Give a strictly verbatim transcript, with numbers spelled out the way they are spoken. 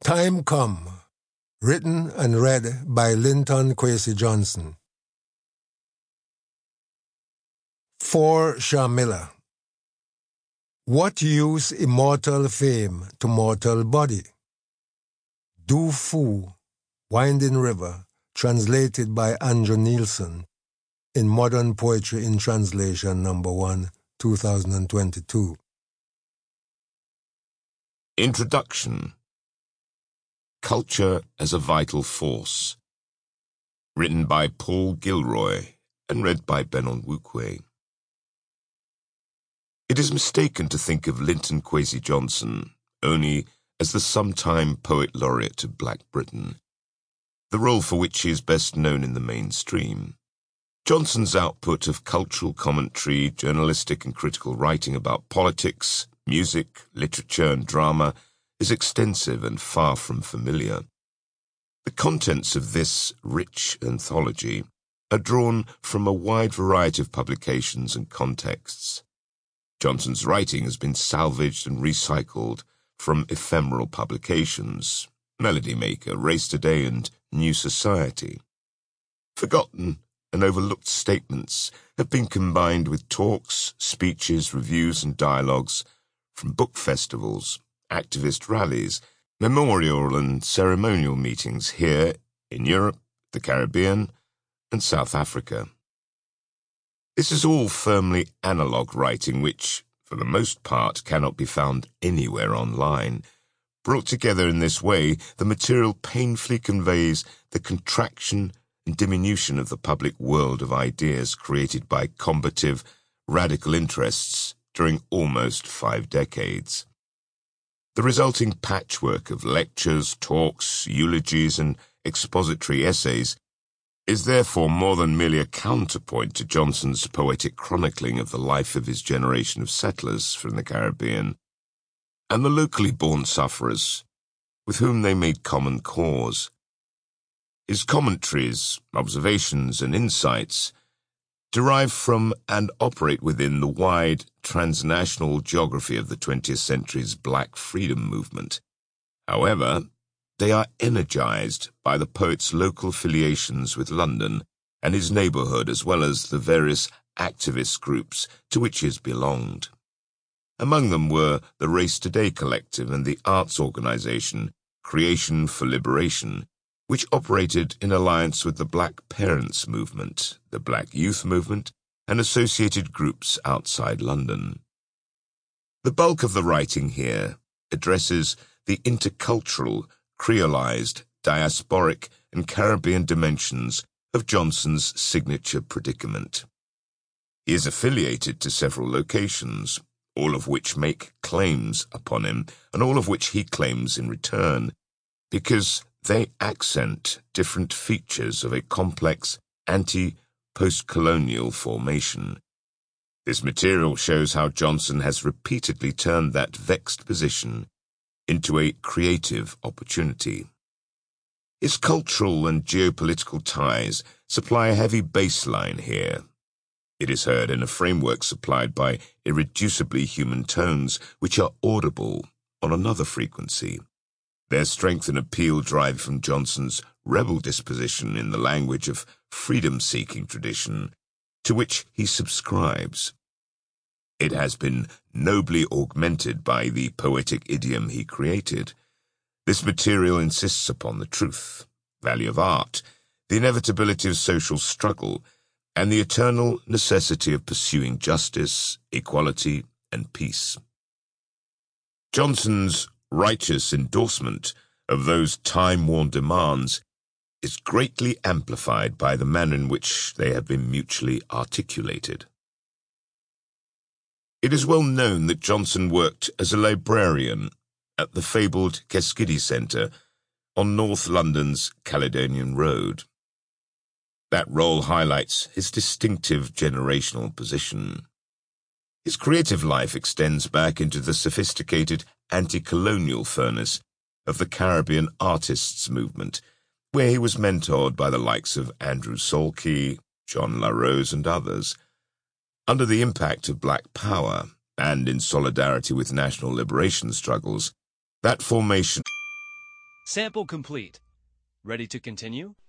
Time Come, written and read by Linton Kwesi Johnson. For Shamila. What use immortal fame to mortal body? Du Fu, Winding River, translated by Andrew Nielsen in Modern Poetry in Translation number one, two thousand twenty-two. Introduction. Culture as a Vital Force. Written by Paul Gilroy and read by Benon Wukwe. It is mistaken to think of Linton Kwesi Johnson only as the sometime poet laureate of Black Britain, the role for which he is best known in the mainstream. Johnson's output of cultural commentary, journalistic and critical writing about politics, music, literature and drama is extensive and far from familiar. The contents of this rich anthology are drawn from a wide variety of publications and contexts. Johnson's writing has been salvaged and recycled from ephemeral publications, Melody Maker, Race Today and New Society. Forgotten and overlooked statements have been combined with talks, speeches, reviews and dialogues from book festivals, activist rallies, memorial and ceremonial meetings here in Europe, the Caribbean and South Africa. This is all firmly analogue writing which, for the most part, cannot be found anywhere online. Brought together in this way, the material painfully conveys the contraction and diminution of the public world of ideas created by combative, radical interests during almost five decades. The resulting patchwork of lectures, talks, eulogies, and expository essays is therefore more than merely a counterpoint to Johnson's poetic chronicling of the life of his generation of settlers from the Caribbean and the locally born sufferers with whom they made common cause. His commentaries, observations, and insights derive from and operate within the wide transnational geography of the twentieth century's Black freedom movement. However, they are energized by the poet's local affiliations with London and his neighborhood, as well as the various activist groups to which he has belonged. Among them were the Race Today Collective and the arts organization Creation for Liberation, which operated in alliance with the Black Parents Movement, the Black Youth Movement, and associated groups outside London. The bulk of the writing here addresses the intercultural, creolized, diasporic, and Caribbean dimensions of Johnson's signature predicament. He is affiliated to several locations, all of which make claims upon him, and all of which he claims in return, because they accent different features of a complex anti-post-colonial formation. This material shows how Johnson has repeatedly turned that vexed position into a creative opportunity. His cultural and geopolitical ties supply a heavy baseline here. It is heard in a framework supplied by irreducibly human tones which are audible on another frequency. Their strength and appeal drive from Johnson's rebel disposition in the language of freedom-seeking tradition to which he subscribes. It has been nobly augmented by the poetic idiom he created. This material insists upon the truth, value of art, the inevitability of social struggle, and the eternal necessity of pursuing justice, equality, and peace. Johnson's righteous endorsement of those time-worn demands is greatly amplified by the manner in which they have been mutually articulated. It is well known that Johnson worked as a librarian at the fabled Keskiddy Centre on North London's Caledonian Road. That role highlights his distinctive generational position. His creative life extends back into the sophisticated anti-colonial furnace of the Caribbean artists movement, where he was mentored by the likes of Andrew Salkey, John La Rose, and others. Under the impact of Black Power, and in solidarity with national liberation struggles, that formation Sample complete. Ready to continue?